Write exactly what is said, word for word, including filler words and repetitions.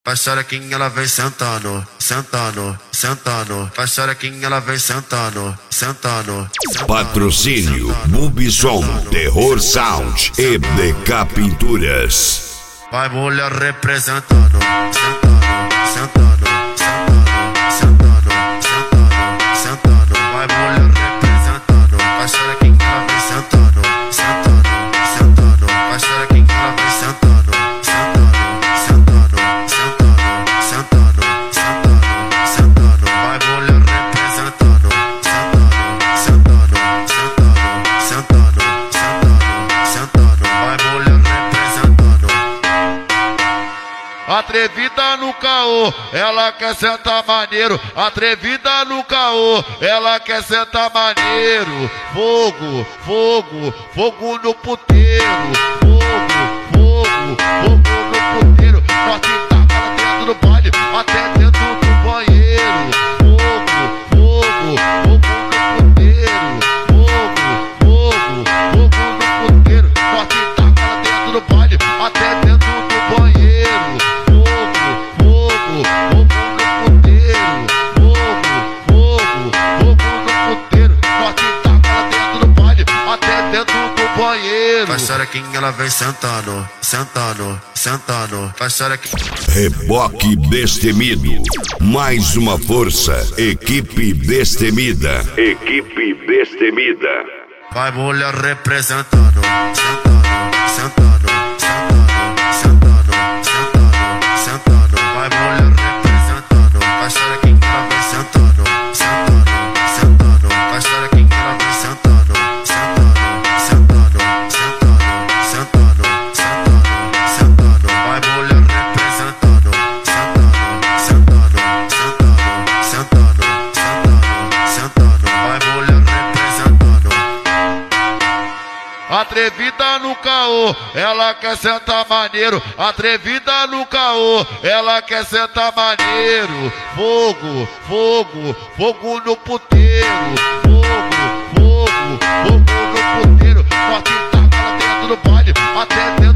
Faz xerequinha, ela vem sentando, sentando, sentando. Faz xerequinha, ela vem sentando, sentando, sentando. Patrocínio Bubison, Terror Sound e B K Pinturas. Vai mulher representando, sentando, sentando, sentando, sentando, sentando, sentando. Vai mulher representando. Faz xerequinha, ela vem sentando, sentando, sentando. Faz xerequinha, ela vem sentando, sentando, sentando, sentando, sentando, sentando, sentando. Vai mulher representando, sentando, sentando, sentando, sentando, sentando. Vai mulher representando. Atrevida no caô, ela quer sentar maneiro. Atrevida no caô, ela quer sentar maneiro. Fogo, fogo, fogo no puteiro. Fogo, fogo, fogo no puteiro. Nós te taca lá dentro do baile, até dentro do banheiro. Fogo, fogo, fogo no puteiro. Fogo, fogo, fogo no puteiro. Nós te taca lá dentro do baile, até dentro do banheiro. Fogo, fogo no puteiro, fogo, fogo, fogo no puteiro. Nós te taca lá dentro do baile, até dentro do banheiro. Faz xerequinha, ela vem sentando, sentando, sentando. Faz xerequinha. Reboque Destemido. Mais uma força. Equipe Destemida. Equipe Destemida. Vai mulher representando, sentando, sentando, sentando, sentando, sentando, sentando. Vai mulher representando. Faz xerequinha, ela vem sentando, sentando, sentando. Faz xerequinha, ela vem sentando, sentando, sentando, sentando, sentando, sentando, sentando. Vai mulher representando, sentando, sentando, sentando, sentando, sentando, sentando. Vai mulher representando. Atrevida no caô, ela quer sentar maneiro. Atrevida no caô, ela quer sentar maneiro. Fogo, fogo, fogo no puteiro. Fogo, fogo, fogo no puteiro. Nós te taca lá dentro do baile, até dentro